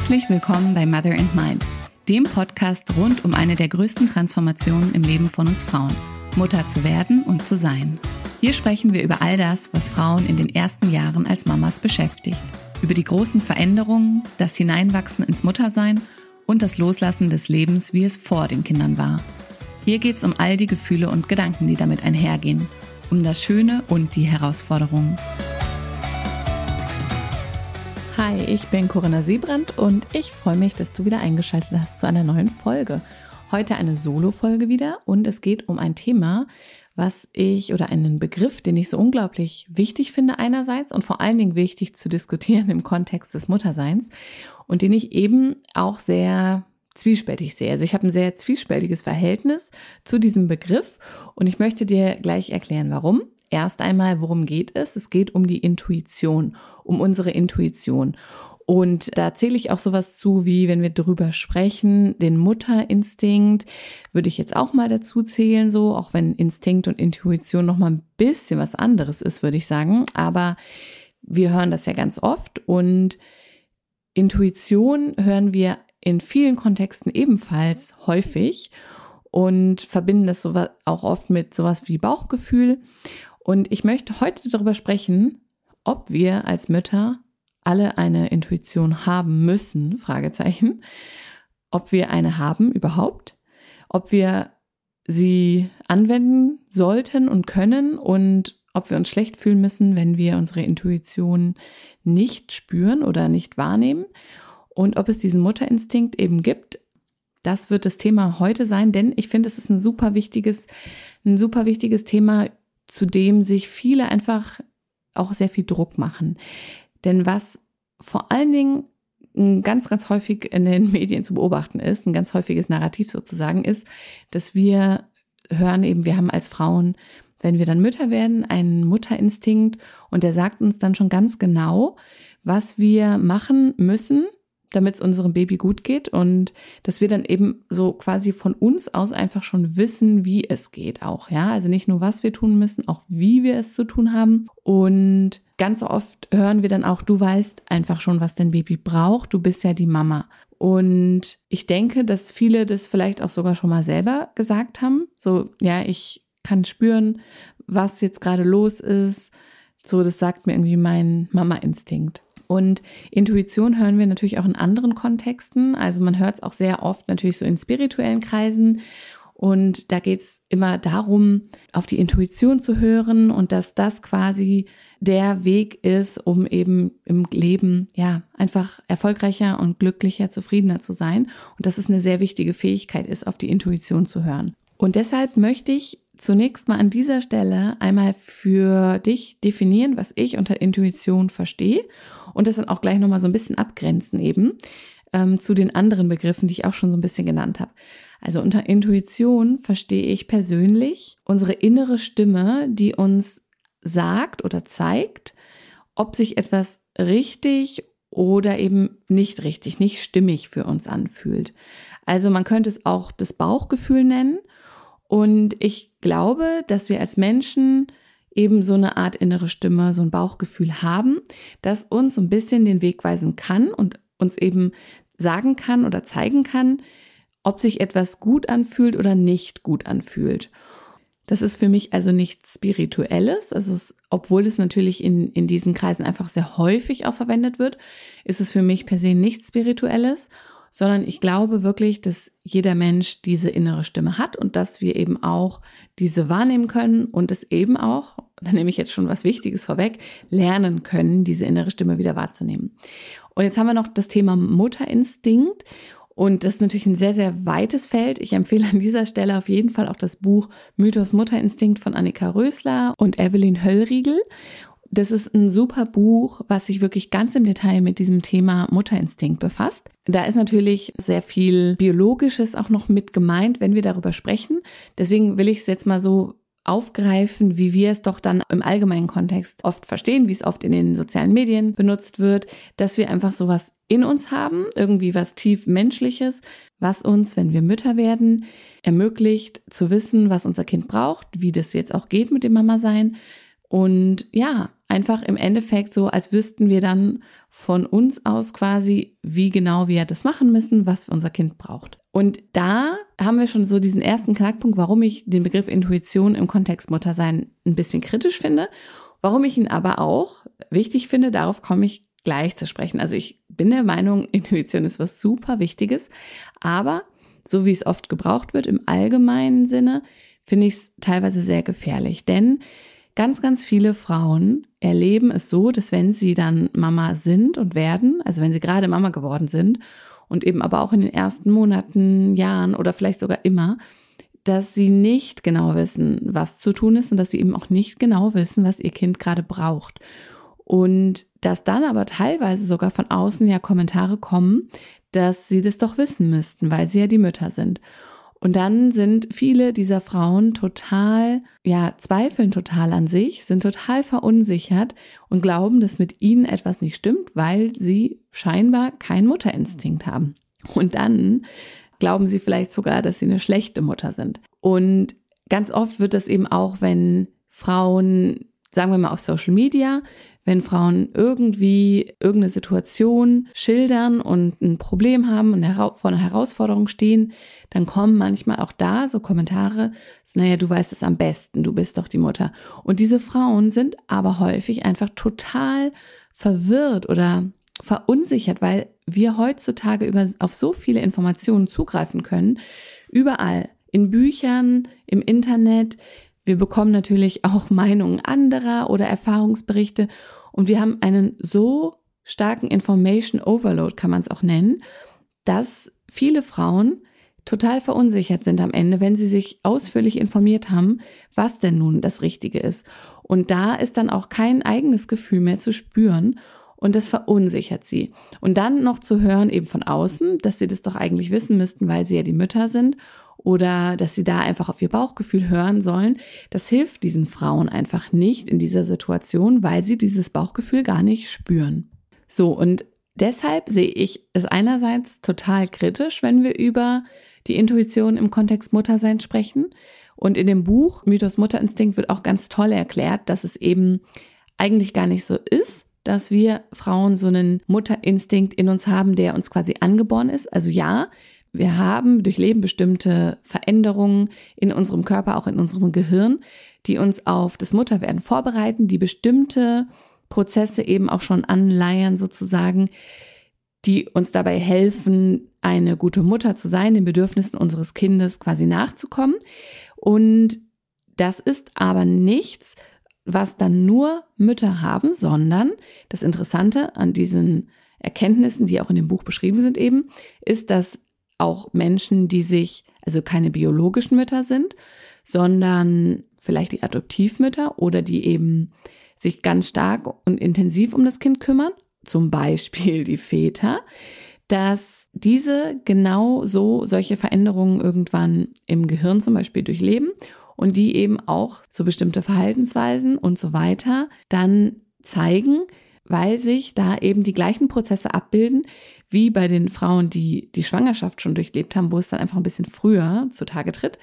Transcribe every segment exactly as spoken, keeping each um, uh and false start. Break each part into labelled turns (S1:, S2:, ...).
S1: Herzlich willkommen bei Mother and Mind, dem Podcast rund um eine der größten Transformationen im Leben von uns Frauen, Mutter zu werden und zu sein. Hier sprechen wir über all das, was Frauen in den ersten Jahren als Mamas beschäftigt. Über die großen Veränderungen, das Hineinwachsen ins Muttersein und das Loslassen des Lebens, wie es vor den Kindern war. Hier geht es um all die Gefühle und Gedanken, die damit einhergehen, um das Schöne und die Herausforderungen. Hi, ich bin Corinna Seebrand und ich freue mich, dass du wieder eingeschaltet hast zu einer neuen Folge. Heute eine Solo-Folge wieder und es geht um ein Thema, was ich oder einen Begriff, den ich so unglaublich wichtig finde einerseits und vor allen Dingen wichtig zu diskutieren im Kontext des Mutterseins und den ich eben auch sehr zwiespältig sehe. Also ich habe ein sehr zwiespältiges Verhältnis zu diesem Begriff und ich möchte dir gleich erklären, warum. Erst einmal, worum geht es? Es geht um die Intuition, um unsere Intuition. Und da zähle ich auch sowas zu, wie wenn wir drüber sprechen, den Mutterinstinkt, würde ich jetzt auch mal dazu zählen, so, auch wenn Instinkt und Intuition nochmal ein bisschen was anderes ist, würde ich sagen. Aber wir hören das ja ganz oft und Intuition hören wir in vielen Kontexten ebenfalls häufig und verbinden das so auch oft mit sowas wie Bauchgefühl. Und ich möchte heute darüber sprechen, ob wir als Mütter alle eine Intuition haben müssen, Fragezeichen, ob wir eine haben überhaupt, ob wir sie anwenden sollten und können und ob wir uns schlecht fühlen müssen, wenn wir unsere Intuition nicht spüren oder nicht wahrnehmen und ob es diesen Mutterinstinkt eben gibt. Das wird das Thema heute sein, denn ich finde, es ist ein super wichtiges, ein super wichtiges Thema, zu dem sich viele einfach auch sehr viel Druck machen. Denn was vor allen Dingen ganz, ganz häufig in den Medien zu beobachten ist, ein ganz häufiges Narrativ sozusagen, ist, dass wir hören eben, wir haben als Frauen, wenn wir dann Mütter werden, einen Mutterinstinkt und der sagt uns dann schon ganz genau, was wir machen müssen, damit es unserem Baby gut geht und dass wir dann eben so quasi von uns aus einfach schon wissen, wie es geht auch, ja, also nicht nur, was wir tun müssen, auch wie wir es zu tun haben und ganz oft hören wir dann auch, du weißt einfach schon, was dein Baby braucht, du bist ja die Mama und ich denke, dass viele das vielleicht auch sogar schon mal selber gesagt haben, so, ja, ich kann spüren, was jetzt gerade los ist, so, das sagt mir irgendwie mein Mama-Instinkt. Und Intuition hören wir natürlich auch in anderen Kontexten. Also man hört es auch sehr oft natürlich so in spirituellen Kreisen. Und da geht es immer darum, auf die Intuition zu hören und dass das quasi der Weg ist, um eben im Leben ja einfach erfolgreicher und glücklicher, zufriedener zu sein. Und dass es eine sehr wichtige Fähigkeit ist, auf die Intuition zu hören. Und deshalb möchte ich zunächst mal an dieser Stelle einmal für dich definieren, was ich unter Intuition verstehe und das dann auch gleich nochmal so ein bisschen abgrenzen eben ähm, zu den anderen Begriffen, die ich auch schon so ein bisschen genannt habe. Also unter Intuition verstehe ich persönlich unsere innere Stimme, die uns sagt oder zeigt, ob sich etwas richtig oder eben nicht richtig, nicht stimmig für uns anfühlt. Also man könnte es auch das Bauchgefühl nennen. Und ich glaube, dass wir als Menschen eben so eine Art innere Stimme, so ein Bauchgefühl haben, das uns so ein bisschen den Weg weisen kann und uns eben sagen kann oder zeigen kann, ob sich etwas gut anfühlt oder nicht gut anfühlt. Das ist für mich also nichts Spirituelles, also es, obwohl es natürlich in, in diesen Kreisen einfach sehr häufig auch verwendet wird, ist es für mich per se nichts Spirituelles, sondern ich glaube wirklich, dass jeder Mensch diese innere Stimme hat und dass wir eben auch diese wahrnehmen können und es eben auch, da nehme ich jetzt schon was Wichtiges vorweg, lernen können, diese innere Stimme wieder wahrzunehmen. Und jetzt haben wir noch das Thema Mutterinstinkt und das ist natürlich ein sehr, sehr weites Feld. Ich empfehle an dieser Stelle auf jeden Fall auch das Buch Mythos Mutterinstinkt von Annika Rösler und Evelyn Höllriegel. Das ist ein super Buch, was sich wirklich ganz im Detail mit diesem Thema Mutterinstinkt befasst. Da ist natürlich sehr viel Biologisches auch noch mit gemeint, wenn wir darüber sprechen. Deswegen will ich es jetzt mal so aufgreifen, wie wir es doch dann im allgemeinen Kontext oft verstehen, wie es oft in den sozialen Medien benutzt wird, dass wir einfach sowas in uns haben, irgendwie was tief Menschliches, was uns, wenn wir Mütter werden, ermöglicht zu wissen, was unser Kind braucht, wie das jetzt auch geht mit dem Mama-Sein. Und ja, einfach im Endeffekt so, als wüssten wir dann von uns aus quasi, wie genau wir das machen müssen, was unser Kind braucht. Und da haben wir schon so diesen ersten Knackpunkt, warum ich den Begriff Intuition im Kontext Muttersein ein bisschen kritisch finde, warum ich ihn aber auch wichtig finde, darauf komme ich gleich zu sprechen. Also ich bin der Meinung, Intuition ist was super Wichtiges, aber so wie es oft gebraucht wird im allgemeinen Sinne, finde ich es teilweise sehr gefährlich, denn ganz, ganz viele Frauen erleben es so, dass wenn sie dann Mama sind und werden, also wenn sie gerade Mama geworden sind und eben aber auch in den ersten Monaten, Jahren oder vielleicht sogar immer, dass sie nicht genau wissen, was zu tun ist und dass sie eben auch nicht genau wissen, was ihr Kind gerade braucht. Und dass dann aber teilweise sogar von außen ja Kommentare kommen, dass sie das doch wissen müssten, weil sie ja die Mütter sind. Und dann sind viele dieser Frauen total, ja, zweifeln total an sich, sind total verunsichert und glauben, dass mit ihnen etwas nicht stimmt, weil sie scheinbar keinen Mutterinstinkt haben. Und dann glauben sie vielleicht sogar, dass sie eine schlechte Mutter sind. Und ganz oft wird das eben auch, wenn Frauen, sagen wir mal auf Social Media, wenn Frauen irgendwie irgendeine Situation schildern und ein Problem haben und vor einer Herausforderung stehen, dann kommen manchmal auch da so Kommentare, so, naja, du weißt es am besten, du bist doch die Mutter. Und diese Frauen sind aber häufig einfach total verwirrt oder verunsichert, weil wir heutzutage über, auf so viele Informationen zugreifen können, überall, in Büchern, im Internet. Wir bekommen natürlich auch Meinungen anderer oder Erfahrungsberichte und wir haben einen so starken Information Overload, kann man es auch nennen, dass viele Frauen total verunsichert sind am Ende, wenn sie sich ausführlich informiert haben, was denn nun das Richtige ist. Und da ist dann auch kein eigenes Gefühl mehr zu spüren und das verunsichert sie. Und dann noch zu hören eben von außen, dass sie das doch eigentlich wissen müssten, weil sie ja die Mütter sind oder dass sie da einfach auf ihr Bauchgefühl hören sollen, das hilft diesen Frauen einfach nicht in dieser Situation, weil sie dieses Bauchgefühl gar nicht spüren. So, und deshalb sehe ich es einerseits total kritisch, wenn wir über die Intuition im Kontext Muttersein sprechen. Und in dem Buch Mythos Mutterinstinkt wird auch ganz toll erklärt, dass es eben eigentlich gar nicht so ist, dass wir Frauen so einen Mutterinstinkt in uns haben, der uns quasi angeboren ist. Also ja, wir haben, durchleben bestimmte Veränderungen in unserem Körper, auch in unserem Gehirn, die uns auf das Mutterwerden vorbereiten, die bestimmte Prozesse eben auch schon anleiern sozusagen, die uns dabei helfen, eine gute Mutter zu sein, den Bedürfnissen unseres Kindes quasi nachzukommen. Und das ist aber nichts, was dann nur Mütter haben, sondern das Interessante an diesen Erkenntnissen, die auch in dem Buch beschrieben sind eben, ist, dass auch Menschen, die sich, also keine biologischen Mütter sind, sondern vielleicht die Adoptivmütter oder die eben sich ganz stark und intensiv um das Kind kümmern, zum Beispiel die Väter, dass diese genau so solche Veränderungen irgendwann im Gehirn zum Beispiel durchleben und die eben auch so bestimmte Verhaltensweisen und so weiter dann zeigen, weil sich da eben die gleichen Prozesse abbilden, wie bei den Frauen, die die Schwangerschaft schon durchlebt haben, wo es dann einfach ein bisschen früher zutage tritt.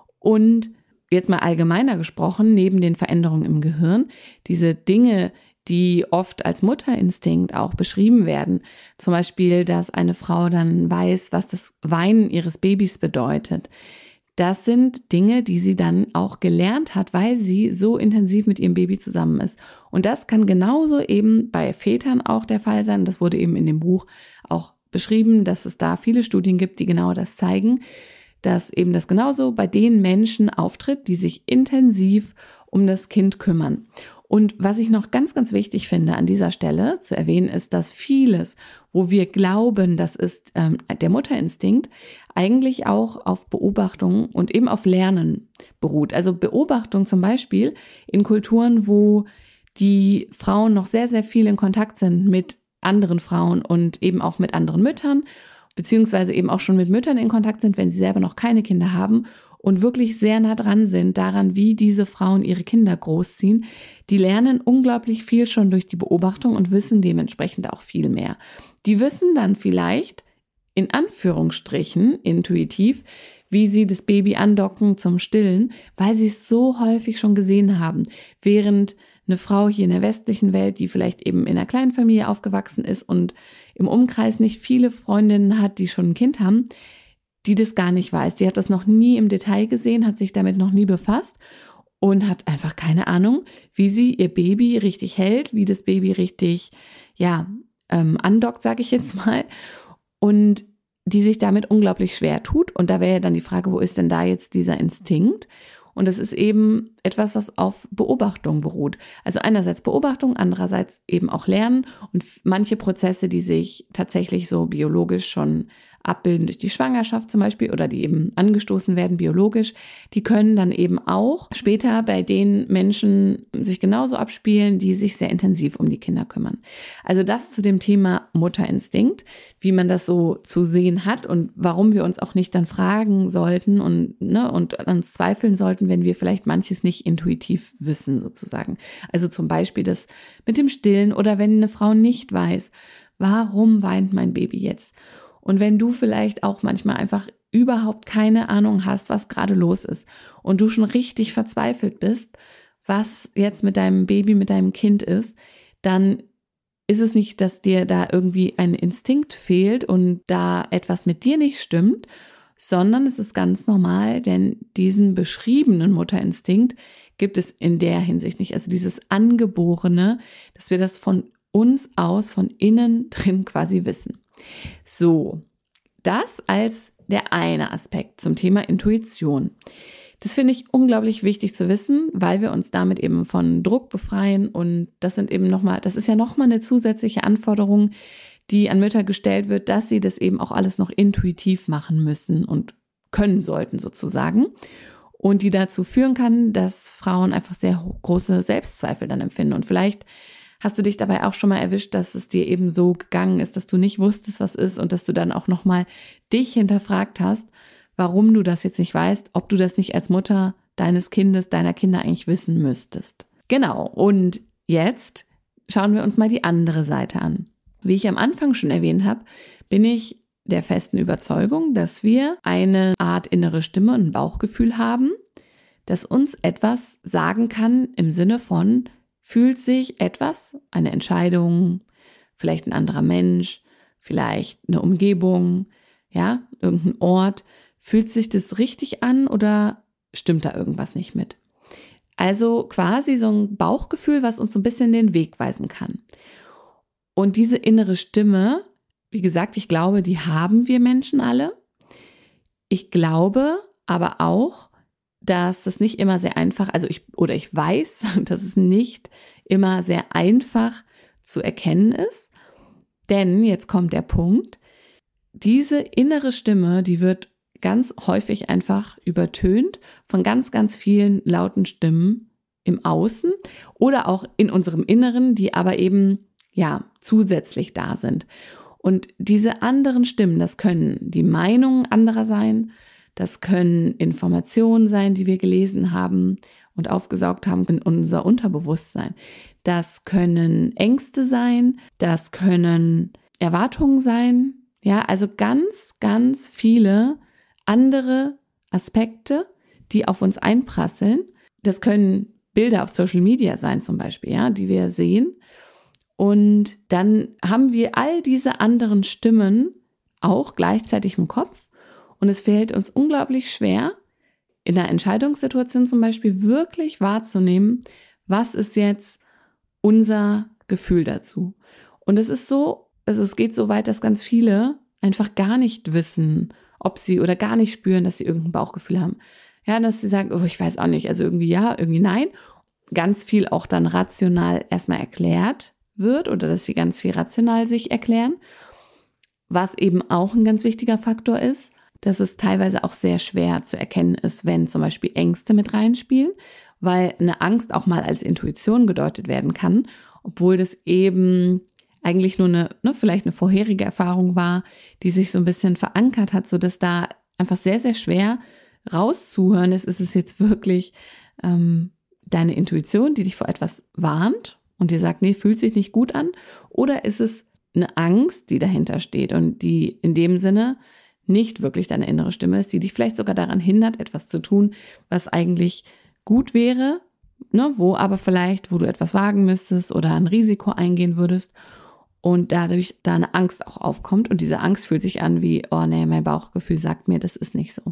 S1: Und jetzt mal allgemeiner gesprochen, neben den Veränderungen im Gehirn, diese Dinge, die oft als Mutterinstinkt auch beschrieben werden, zum Beispiel, dass eine Frau dann weiß, was das Weinen ihres Babys bedeutet. Das sind Dinge, die sie dann auch gelernt hat, weil sie so intensiv mit ihrem Baby zusammen ist. Und das kann genauso eben bei Vätern auch der Fall sein. Das wurde eben in dem Buch auch beschrieben, dass es da viele Studien gibt, die genau das zeigen, dass eben das genauso bei den Menschen auftritt, die sich intensiv um das Kind kümmern. Und was ich noch ganz, ganz wichtig finde an dieser Stelle zu erwähnen, ist, dass vieles, wo wir glauben, das ist ähm, der Mutterinstinkt, eigentlich auch auf Beobachtung und eben auf Lernen beruht. Also Beobachtung zum Beispiel in Kulturen, wo die Frauen noch sehr, sehr viel in Kontakt sind mit anderen Frauen und eben auch mit anderen Müttern, beziehungsweise eben auch schon mit Müttern in Kontakt sind, wenn sie selber noch keine Kinder haben und wirklich sehr nah dran sind daran, wie diese Frauen ihre Kinder großziehen. Die lernen unglaublich viel schon durch die Beobachtung und wissen dementsprechend auch viel mehr. Die wissen dann vielleicht in Anführungsstrichen intuitiv, wie sie das Baby andocken zum Stillen, weil sie es so häufig schon gesehen haben. Während eine Frau hier in der westlichen Welt, die vielleicht eben in einer kleinen Familie aufgewachsen ist und im Umkreis nicht viele Freundinnen hat, die schon ein Kind haben, die das gar nicht weiß. Die hat das noch nie im Detail gesehen, hat sich damit noch nie befasst und hat einfach keine Ahnung, wie sie ihr Baby richtig hält, wie das Baby richtig, ja, ähm, andockt, sage ich jetzt mal. Und die sich damit unglaublich schwer tut. Und da wäre ja dann die Frage, wo ist denn da jetzt dieser Instinkt? Und das ist eben etwas, was auf Beobachtung beruht. Also einerseits Beobachtung, andererseits eben auch Lernen und manche Prozesse, die sich tatsächlich so biologisch schon abbilden durch die Schwangerschaft zum Beispiel oder die eben angestoßen werden biologisch, die können dann eben auch später bei den Menschen sich genauso abspielen, die sich sehr intensiv um die Kinder kümmern. Also das zu dem Thema Mutterinstinkt, wie man das so zu sehen hat und warum wir uns auch nicht dann fragen sollten und, ne, und uns zweifeln sollten, wenn wir vielleicht manches nicht intuitiv wissen sozusagen. Also zum Beispiel das mit dem Stillen oder wenn eine Frau nicht weiß, warum weint mein Baby jetzt? Und wenn du vielleicht auch manchmal einfach überhaupt keine Ahnung hast, was gerade los ist und du schon richtig verzweifelt bist, was jetzt mit deinem Baby, mit deinem Kind ist, dann ist es nicht, dass dir da irgendwie ein Instinkt fehlt und da etwas mit dir nicht stimmt, sondern es ist ganz normal, denn diesen beschriebenen Mutterinstinkt gibt es in der Hinsicht nicht. Also dieses Angeborene, dass wir das von uns aus, von innen drin quasi wissen. So, das als der eine Aspekt zum Thema Intuition. Das finde ich unglaublich wichtig zu wissen, weil wir uns damit eben von Druck befreien und das sind eben nochmal, das ist ja nochmal eine zusätzliche Anforderung, die an Mütter gestellt wird, dass sie das eben auch alles noch intuitiv machen müssen und können sollten sozusagen und die dazu führen kann, dass Frauen einfach sehr große Selbstzweifel dann empfinden und vielleicht hast du dich dabei auch schon mal erwischt, dass es dir eben so gegangen ist, dass du nicht wusstest, was ist und dass du dann auch nochmal dich hinterfragt hast, warum du das jetzt nicht weißt, ob du das nicht als Mutter deines Kindes, deiner Kinder eigentlich wissen müsstest. Genau, und jetzt schauen wir uns mal die andere Seite an. Wie ich am Anfang schon erwähnt habe, bin ich der festen Überzeugung, dass wir eine Art innere Stimme, ein Bauchgefühl haben, das uns etwas sagen kann im Sinne von, fühlt sich etwas, eine Entscheidung, vielleicht ein anderer Mensch, vielleicht eine Umgebung, ja, irgendein Ort, fühlt sich das richtig an oder stimmt da irgendwas nicht mit? Also quasi so ein Bauchgefühl, was uns so ein bisschen den Weg weisen kann. Und diese innere Stimme, wie gesagt, ich glaube, die haben wir Menschen alle. Ich glaube aber auch, dass das nicht immer sehr einfach, also ich, oder ich weiß, dass es nicht immer sehr einfach zu erkennen ist. Denn jetzt kommt der Punkt, diese innere Stimme, die wird ganz häufig einfach übertönt von ganz, ganz vielen lauten Stimmen im Außen oder auch in unserem Inneren, die aber eben, ja, zusätzlich da sind. Und diese anderen Stimmen, das können die Meinungen anderer sein, das können Informationen sein, die wir gelesen haben und aufgesaugt haben in unser Unterbewusstsein. Das können Ängste sein, das können Erwartungen sein. Ja, also ganz, ganz viele andere Aspekte, die auf uns einprasseln. Das können Bilder auf Social Media sein zum Beispiel, ja, die wir sehen. Und dann haben wir all diese anderen Stimmen auch gleichzeitig im Kopf. Und es fällt uns unglaublich schwer, in einer Entscheidungssituation zum Beispiel wirklich wahrzunehmen, was ist jetzt unser Gefühl dazu. Und es ist so, also es geht so weit, dass ganz viele einfach gar nicht wissen, ob sie oder gar nicht spüren, dass sie irgendein Bauchgefühl haben. Ja, dass sie sagen, oh, ich weiß auch nicht, also irgendwie ja, irgendwie nein. Ganz viel auch dann rational erstmal erklärt wird oder dass sie ganz viel rational sich erklären. Was eben auch ein ganz wichtiger Faktor ist, dass es teilweise auch sehr schwer zu erkennen ist, wenn zum Beispiel Ängste mit reinspielen, weil eine Angst auch mal als Intuition gedeutet werden kann, obwohl das eben eigentlich nur eine, ne, vielleicht eine vorherige Erfahrung war, die sich so ein bisschen verankert hat, so dass da einfach sehr, sehr schwer rauszuhören ist, ist es jetzt wirklich ähm, deine Intuition, die dich vor etwas warnt und dir sagt, nee, fühlt sich nicht gut an, oder ist es eine Angst, die dahinter steht und die in dem Sinne nicht wirklich deine innere Stimme ist, die dich vielleicht sogar daran hindert, etwas zu tun, was eigentlich gut wäre, ne, wo aber vielleicht, wo du etwas wagen müsstest oder ein Risiko eingehen würdest und dadurch da eine Angst auch aufkommt und diese Angst fühlt sich an wie, oh nee, mein Bauchgefühl sagt mir, das ist nicht so.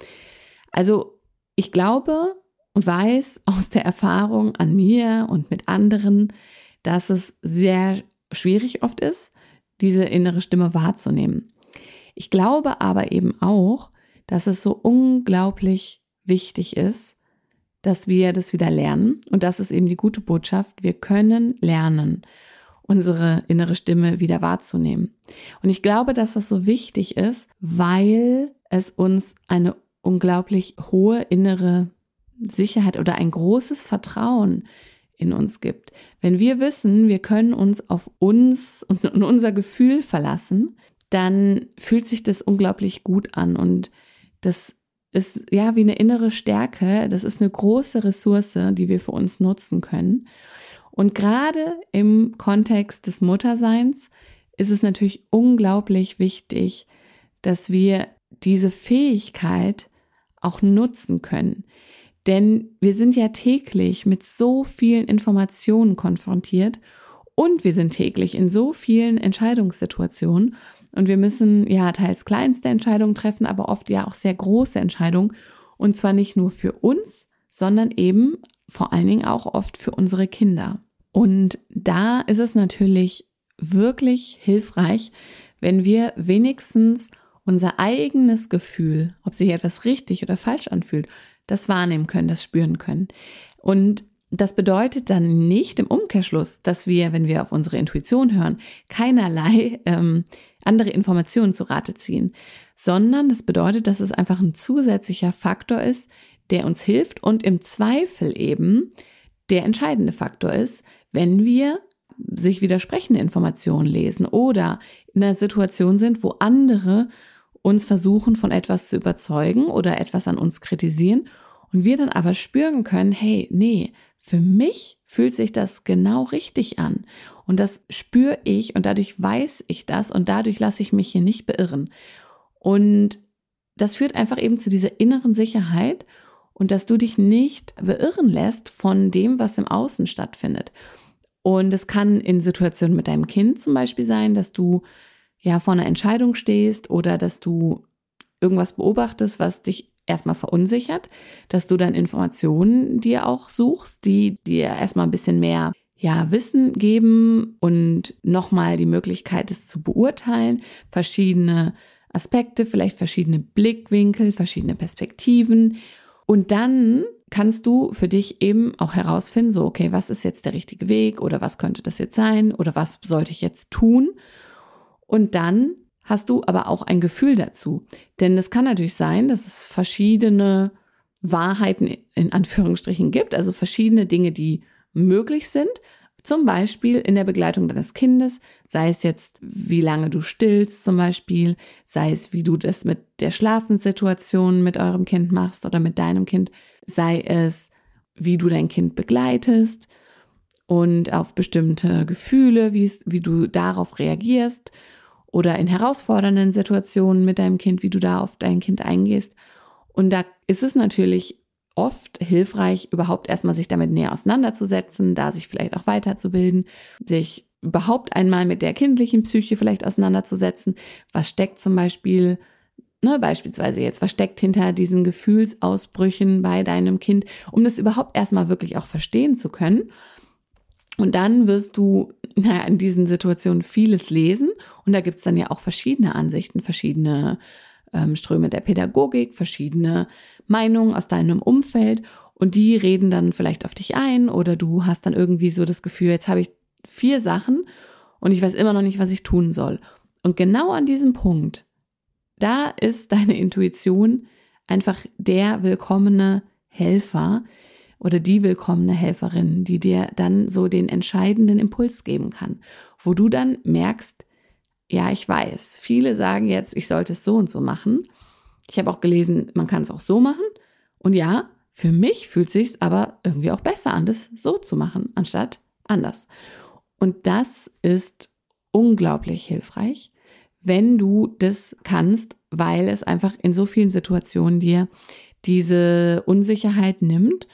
S1: Also ich glaube und weiß aus der Erfahrung an mir und mit anderen, dass es sehr schwierig oft ist, diese innere Stimme wahrzunehmen. Ich glaube aber eben auch, dass es so unglaublich wichtig ist, dass wir das wieder lernen. Und das ist eben die gute Botschaft. Wir können lernen, unsere innere Stimme wieder wahrzunehmen. Und ich glaube, dass das so wichtig ist, weil es uns eine unglaublich hohe innere Sicherheit oder ein großes Vertrauen in uns gibt. Wenn wir wissen, wir können uns auf uns und unser Gefühl verlassen, dann fühlt sich das unglaublich gut an und das ist ja wie eine innere Stärke, das ist eine große Ressource, die wir für uns nutzen können. Und gerade im Kontext des Mutterseins ist es natürlich unglaublich wichtig, dass wir diese Fähigkeit auch nutzen können. Denn wir sind ja täglich mit so vielen Informationen konfrontiert und wir sind täglich in so vielen Entscheidungssituationen und wir müssen ja teils kleinste Entscheidungen treffen, aber oft ja auch sehr große Entscheidungen und zwar nicht nur für uns, sondern eben vor allen Dingen auch oft für unsere Kinder. Und da ist es natürlich wirklich hilfreich, wenn wir wenigstens unser eigenes Gefühl, ob sich etwas richtig oder falsch anfühlt, das wahrnehmen können, das spüren können. Und das bedeutet dann nicht im Umkehrschluss, dass wir, wenn wir auf unsere Intuition hören, keinerlei ähm, andere Informationen zu Rate ziehen, sondern das bedeutet, dass es einfach ein zusätzlicher Faktor ist, der uns hilft und im Zweifel eben der entscheidende Faktor ist, wenn wir sich widersprechende Informationen lesen oder in einer Situation sind, wo andere uns versuchen, von etwas zu überzeugen oder etwas an uns kritisieren und wir dann aber spüren können, hey, nee, für mich fühlt sich das genau richtig an und das spüre ich und dadurch weiß ich das und dadurch lasse ich mich hier nicht beirren. Und das führt einfach eben zu dieser inneren Sicherheit und dass du dich nicht beirren lässt von dem, was im Außen stattfindet. Und es kann in Situationen mit deinem Kind zum Beispiel sein, dass du ja vor einer Entscheidung stehst oder dass du irgendwas beobachtest, was dich erstmal verunsichert, dass du dann Informationen dir auch suchst, die dir erstmal ein bisschen mehr ja Wissen geben und nochmal die Möglichkeit, es zu beurteilen, verschiedene Aspekte, vielleicht verschiedene Blickwinkel, verschiedene Perspektiven und dann kannst du für dich eben auch herausfinden, so okay, was ist jetzt der richtige Weg oder was könnte das jetzt sein oder was sollte ich jetzt tun? Und dann hast du aber auch ein Gefühl dazu. Denn es kann natürlich sein, dass es verschiedene Wahrheiten in Anführungsstrichen gibt, also verschiedene Dinge, die möglich sind. Zum Beispiel in der Begleitung deines Kindes, sei es jetzt, wie lange du stillst zum Beispiel, sei es, wie du das mit der Schlafenssituation mit eurem Kind machst oder mit deinem Kind, sei es, wie du dein Kind begleitest und auf bestimmte Gefühle, wie es, wie du darauf reagierst oder in herausfordernden Situationen mit deinem Kind, wie du da auf dein Kind eingehst. Und da ist es natürlich oft hilfreich, überhaupt erstmal sich damit näher auseinanderzusetzen, da sich vielleicht auch weiterzubilden, sich überhaupt einmal mit der kindlichen Psyche vielleicht auseinanderzusetzen. Was steckt zum Beispiel, ne, beispielsweise jetzt, was steckt hinter diesen Gefühlsausbrüchen bei deinem Kind, um das überhaupt erstmal wirklich auch verstehen zu können. Und dann wirst du naja, in diesen Situationen vieles lesen und da gibt's dann ja auch verschiedene Ansichten, verschiedene ähm, Ströme der Pädagogik, verschiedene Meinungen aus deinem Umfeld und die reden dann vielleicht auf dich ein oder du hast dann irgendwie so das Gefühl, jetzt habe ich vier Sachen und ich weiß immer noch nicht, was ich tun soll. Und genau an diesem Punkt, da ist deine Intuition einfach der willkommene Helfer, oder die willkommene Helferin, die dir dann so den entscheidenden Impuls geben kann, wo du dann merkst, ja, ich weiß, viele sagen jetzt, ich sollte es so und so machen. Ich habe auch gelesen, man kann es auch so machen. Und ja, für mich fühlt es sich aber irgendwie auch besser an, das so zu machen, anstatt anders. Und das ist unglaublich hilfreich, wenn du das kannst, weil es einfach in so vielen Situationen dir diese Unsicherheit nimmt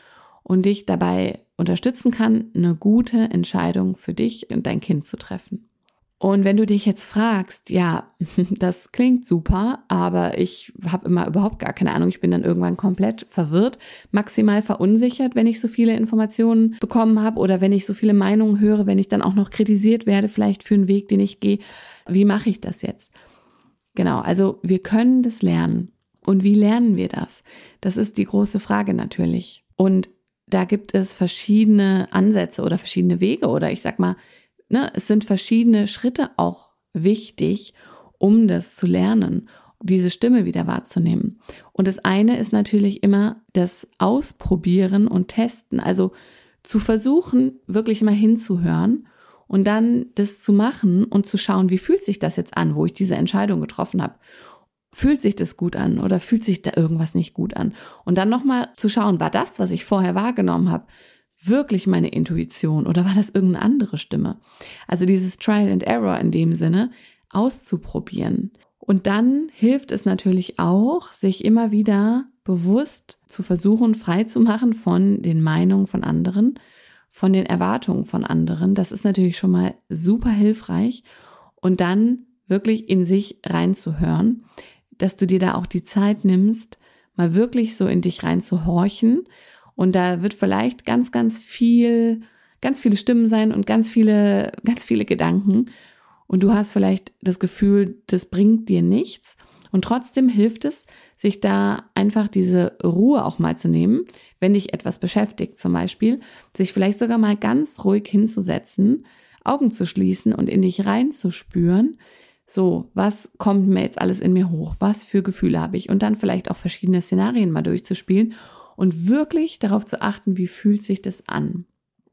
S1: und dich dabei unterstützen kann, eine gute Entscheidung für dich und dein Kind zu treffen. Und wenn du dich jetzt fragst, ja, das klingt super, aber ich habe immer überhaupt gar keine Ahnung, ich bin dann irgendwann komplett verwirrt, maximal verunsichert, wenn ich so viele Informationen bekommen habe oder wenn ich so viele Meinungen höre, wenn ich dann auch noch kritisiert werde, vielleicht für einen Weg, den ich gehe. Wie mache ich das jetzt? Genau, also wir können das lernen. Und wie lernen wir das? Das ist die große Frage natürlich. Und da gibt es verschiedene Ansätze oder verschiedene Wege oder ich sag mal, ne, es sind verschiedene Schritte auch wichtig, um das zu lernen, diese Stimme wieder wahrzunehmen. Und das eine ist natürlich immer das Ausprobieren und Testen, also zu versuchen, wirklich mal hinzuhören und dann das zu machen und zu schauen, wie fühlt sich das jetzt an, wo ich diese Entscheidung getroffen habe. Fühlt sich das gut an oder fühlt sich da irgendwas nicht gut an? Und dann nochmal zu schauen, war das, was ich vorher wahrgenommen habe, wirklich meine Intuition oder war das irgendeine andere Stimme? Also dieses Trial and Error in dem Sinne auszuprobieren. Und dann hilft es natürlich auch, sich immer wieder bewusst zu versuchen, frei zu machen von den Meinungen von anderen, von den Erwartungen von anderen. Das ist natürlich schon mal super hilfreich. Und dann wirklich in sich reinzuhören, dass du dir da auch die Zeit nimmst, mal wirklich so in dich reinzuhorchen. Und da wird vielleicht ganz, ganz viel, ganz viele Stimmen sein und ganz viele, ganz viele Gedanken. Und du hast vielleicht das Gefühl, das bringt dir nichts. Und trotzdem hilft es, sich da einfach diese Ruhe auch mal zu nehmen, wenn dich etwas beschäftigt zum Beispiel, sich vielleicht sogar mal ganz ruhig hinzusetzen, Augen zu schließen und in dich reinzuspüren. So, was kommt mir jetzt alles in mir hoch? Was für Gefühle habe ich? Und dann vielleicht auch verschiedene Szenarien mal durchzuspielen und wirklich darauf zu achten, wie fühlt sich das an.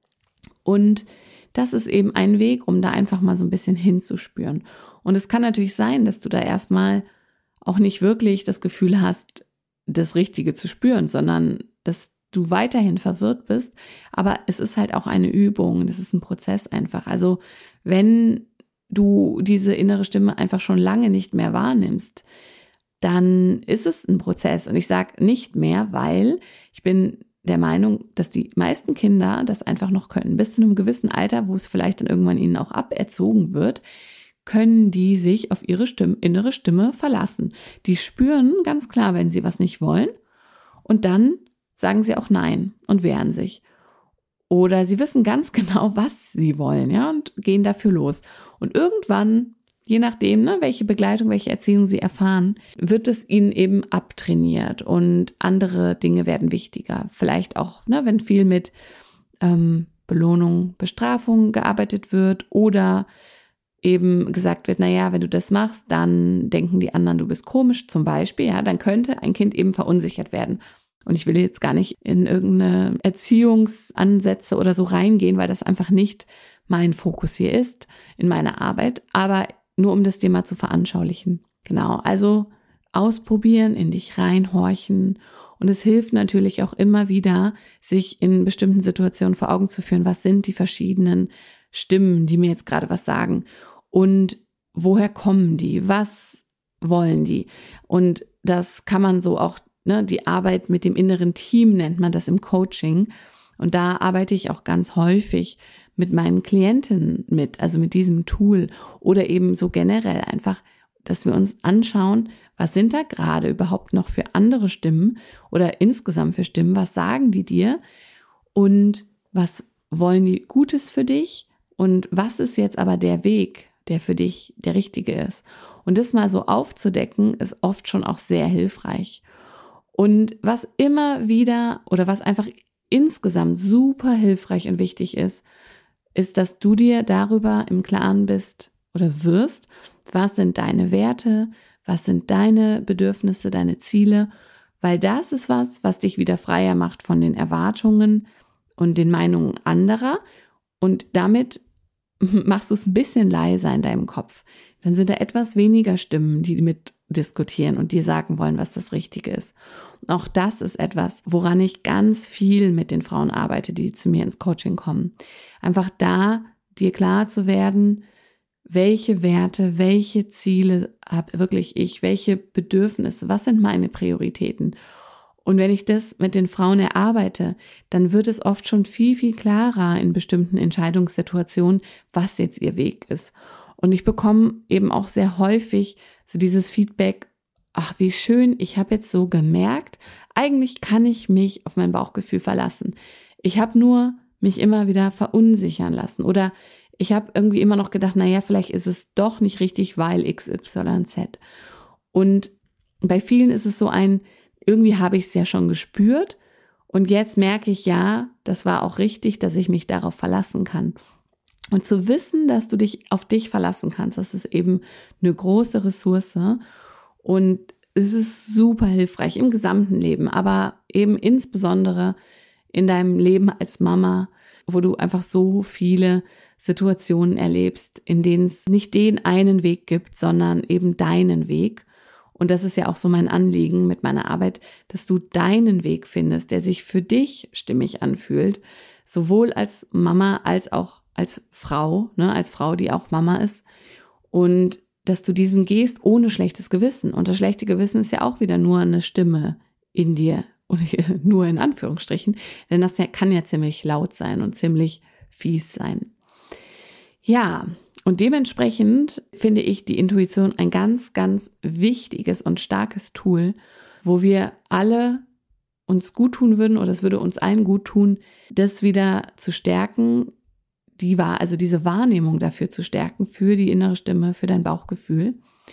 S1: Und das ist eben ein Weg, um da einfach mal so ein bisschen hinzuspüren. Und es kann natürlich sein, dass du da erstmal auch nicht wirklich das Gefühl hast, das Richtige zu spüren, sondern dass du weiterhin verwirrt bist. Aber es ist halt auch eine Übung, das ist ein Prozess einfach. Also wenn du diese innere Stimme einfach schon lange nicht mehr wahrnimmst, dann ist es ein Prozess. Und ich sage nicht mehr, weil ich bin der Meinung, dass die meisten Kinder das einfach noch können. Bis zu einem gewissen Alter, wo es vielleicht dann irgendwann ihnen auch aberzogen wird, können die sich auf ihre Stimme, innere Stimme verlassen. Die spüren ganz klar, wenn sie was nicht wollen. Und dann sagen sie auch Nein und wehren sich. Oder sie wissen ganz genau, was sie wollen, ja, und gehen dafür los. Und irgendwann, je nachdem, ne, welche Begleitung, welche Erziehung sie erfahren, wird es ihnen eben abtrainiert und andere Dinge werden wichtiger. Vielleicht auch, ne, wenn viel mit ähm, Belohnung, Bestrafung gearbeitet wird oder eben gesagt wird, naja, wenn du das machst, dann denken die anderen, du bist komisch zum Beispiel, ja, dann könnte ein Kind eben verunsichert werden. Und ich will jetzt gar nicht in irgendeine Erziehungsansätze oder so reingehen, weil das einfach nicht mein Fokus hier ist in meiner Arbeit, aber nur um das dir mal zu veranschaulichen. Genau, also ausprobieren, in dich reinhorchen und es hilft natürlich auch immer wieder, sich in bestimmten Situationen vor Augen zu führen, was sind die verschiedenen Stimmen, die mir jetzt gerade was sagen und woher kommen die, was wollen die? Und das kann man so auch, ne, die Arbeit mit dem inneren Team nennt man das im Coaching und da arbeite ich auch ganz häufig mit meinen Klientinnen mit, also mit diesem Tool oder eben so generell einfach, dass wir uns anschauen, was sind da gerade überhaupt noch für andere Stimmen oder insgesamt für Stimmen, was sagen die dir und was wollen die Gutes für dich und was ist jetzt aber der Weg, der für dich der richtige ist. Und das mal so aufzudecken, ist oft schon auch sehr hilfreich. Und was immer wieder oder was einfach insgesamt super hilfreich und wichtig ist, ist, dass du dir darüber im Klaren bist oder wirst, was sind deine Werte, was sind deine Bedürfnisse, deine Ziele, weil das ist was, was dich wieder freier macht von den Erwartungen und den Meinungen anderer und damit machst du es ein bisschen leiser in deinem Kopf. Dann sind da etwas weniger Stimmen, die mit diskutieren und dir sagen wollen, was das Richtige ist. Und auch das ist etwas, woran ich ganz viel mit den Frauen arbeite, die zu mir ins Coaching kommen. Einfach da dir klar zu werden, welche Werte, welche Ziele habe wirklich ich, welche Bedürfnisse, was sind meine Prioritäten Und wenn ich das mit den Frauen erarbeite, dann wird es oft schon viel, viel klarer in bestimmten Entscheidungssituationen, was jetzt ihr Weg ist. Und ich bekomme eben auch sehr häufig so dieses Feedback, ach, wie schön, ich habe jetzt so gemerkt, eigentlich kann ich mich auf mein Bauchgefühl verlassen. Ich habe nur mich immer wieder verunsichern lassen oder ich habe irgendwie immer noch gedacht, naja, vielleicht ist es doch nicht richtig, weil X Y Z. Und bei vielen ist es so ein, irgendwie habe ich es ja schon gespürt und jetzt merke ich, ja, das war auch richtig, dass ich mich darauf verlassen kann. Und zu wissen, dass du dich auf dich verlassen kannst, das ist eben eine große Ressource und es ist super hilfreich im gesamten Leben, aber eben insbesondere in deinem Leben als Mama, wo du einfach so viele Situationen erlebst, in denen es nicht den einen Weg gibt, sondern eben deinen Weg. Und das ist ja auch so mein Anliegen mit meiner Arbeit, dass du deinen Weg findest, der sich für dich stimmig anfühlt, sowohl als Mama als auch als Frau, ne, als Frau, die auch Mama ist. Und dass du diesen gehst ohne schlechtes Gewissen. Und das schlechte Gewissen ist ja auch wieder nur eine Stimme in dir. Oder nur in Anführungsstrichen. Denn das kann ja ziemlich laut sein und ziemlich fies sein. Ja, und dementsprechend finde ich die Intuition ein ganz, ganz wichtiges und starkes Tool, wo wir alle uns gut tun würden oder es würde uns allen gut tun, das wieder zu stärken, die war also diese Wahrnehmung dafür zu stärken, für die innere Stimme, für dein Bauchgefühl.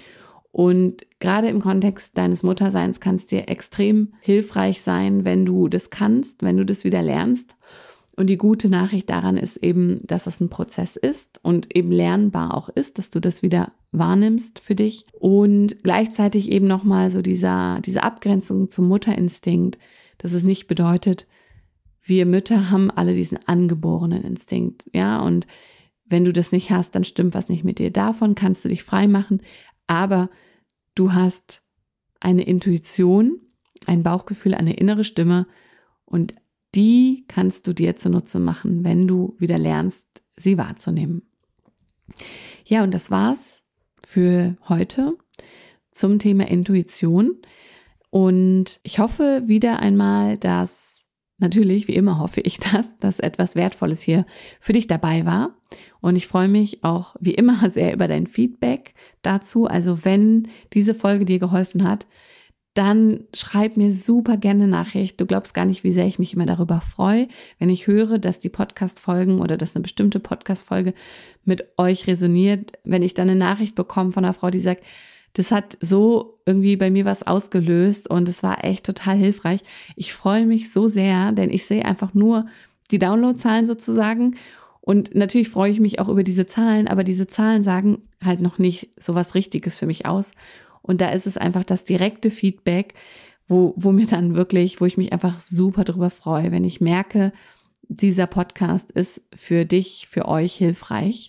S1: Und gerade im Kontext deines Mutterseins kann es dir extrem hilfreich sein, wenn du das kannst, wenn du das wieder lernst. Und die gute Nachricht daran ist eben, dass es ein Prozess ist und eben lernbar auch ist, dass du das wieder wahrnimmst für dich. Und gleichzeitig eben nochmal so dieser, diese Abgrenzung zum Mutterinstinkt, dass es nicht bedeutet, wir Mütter haben alle diesen angeborenen Instinkt, ja, und wenn du das nicht hast, dann stimmt was nicht mit dir. Davon kannst du dich frei machen, aber du hast eine Intuition, ein Bauchgefühl, eine innere Stimme und die kannst du dir zunutze machen, wenn du wieder lernst, sie wahrzunehmen. Ja, und das war's für heute zum Thema Intuition. Und ich hoffe wieder einmal, dass natürlich, wie immer hoffe ich das, dass etwas Wertvolles hier für dich dabei war. Und ich freue mich auch wie immer sehr über dein Feedback dazu. Also wenn diese Folge dir geholfen hat, dann schreib mir super gerne eine Nachricht. Du glaubst gar nicht, wie sehr ich mich immer darüber freue, wenn ich höre, dass die Podcast-Folgen oder dass eine bestimmte Podcast-Folge mit euch resoniert. Wenn ich dann eine Nachricht bekomme von einer Frau, die sagt, das hat so irgendwie bei mir was ausgelöst und es war echt total hilfreich. Ich freue mich so sehr, denn ich sehe einfach nur die Downloadzahlen sozusagen und natürlich freue ich mich auch über diese Zahlen, aber diese Zahlen sagen halt noch nicht so was Richtiges für mich aus. Und da ist es einfach das direkte Feedback, wo, wo mir dann wirklich, wo ich mich einfach super drüber freue, wenn ich merke, dieser Podcast ist für dich, für euch hilfreich.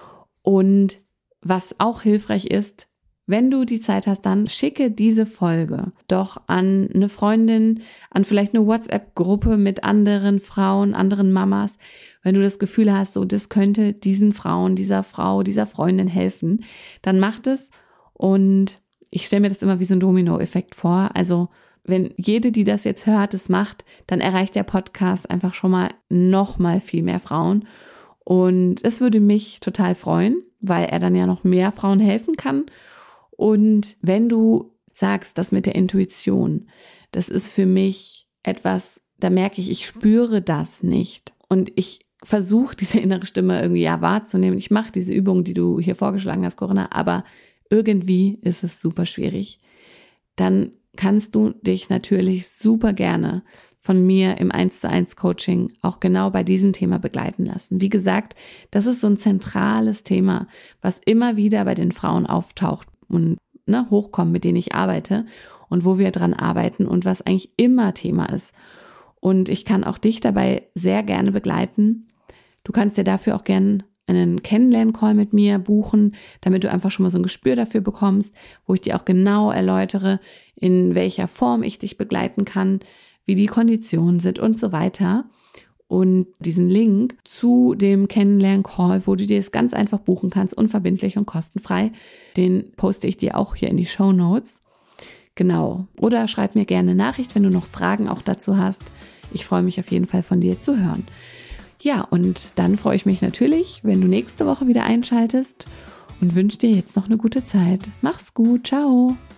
S1: Und was auch hilfreich ist, wenn du die Zeit hast, dann schicke diese Folge doch an eine Freundin, an vielleicht eine WhatsApp-Gruppe mit anderen Frauen, anderen Mamas. Wenn du das Gefühl hast, so das könnte diesen Frauen, dieser Frau, dieser Freundin helfen, dann mach das. Und ich stelle mir das immer wie so ein Domino-Effekt vor. Also wenn jede, die das jetzt hört, das macht, dann erreicht der Podcast einfach schon mal noch mal viel mehr Frauen. Und es würde mich total freuen, weil er dann ja noch mehr Frauen helfen kann. Und wenn du sagst, das mit der Intuition, das ist für mich etwas, da merke ich, ich spüre das nicht. Und ich versuche, diese innere Stimme irgendwie ja wahrzunehmen. Ich mache diese Übung, die du hier vorgeschlagen hast, Corinna, aber irgendwie ist es super schwierig. Dann kannst du dich natürlich super gerne von mir im eins zu eins Coaching auch genau bei diesem Thema begleiten lassen. Wie gesagt, das ist so ein zentrales Thema, was immer wieder bei den Frauen auftaucht und ne, hochkommen, mit denen ich arbeite und wo wir dran arbeiten und was eigentlich immer Thema ist. Und ich kann auch dich dabei sehr gerne begleiten. Du kannst dir dafür auch gerne einen Kennenlern-Call mit mir buchen, damit du einfach schon mal so ein Gespür dafür bekommst, wo ich dir auch genau erläutere, in welcher Form ich dich begleiten kann, wie die Konditionen sind und so weiter. Und diesen Link zu dem Kennenlern-Call, wo du dir es ganz einfach buchen kannst, unverbindlich und kostenfrei, den poste ich dir auch hier in die Shownotes. Genau. Oder schreib mir gerne eine Nachricht, wenn du noch Fragen auch dazu hast. Ich freue mich auf jeden Fall von dir zu hören. Ja, und dann freue ich mich natürlich, wenn du nächste Woche wieder einschaltest und wünsche dir jetzt noch eine gute Zeit. Mach's gut. Ciao.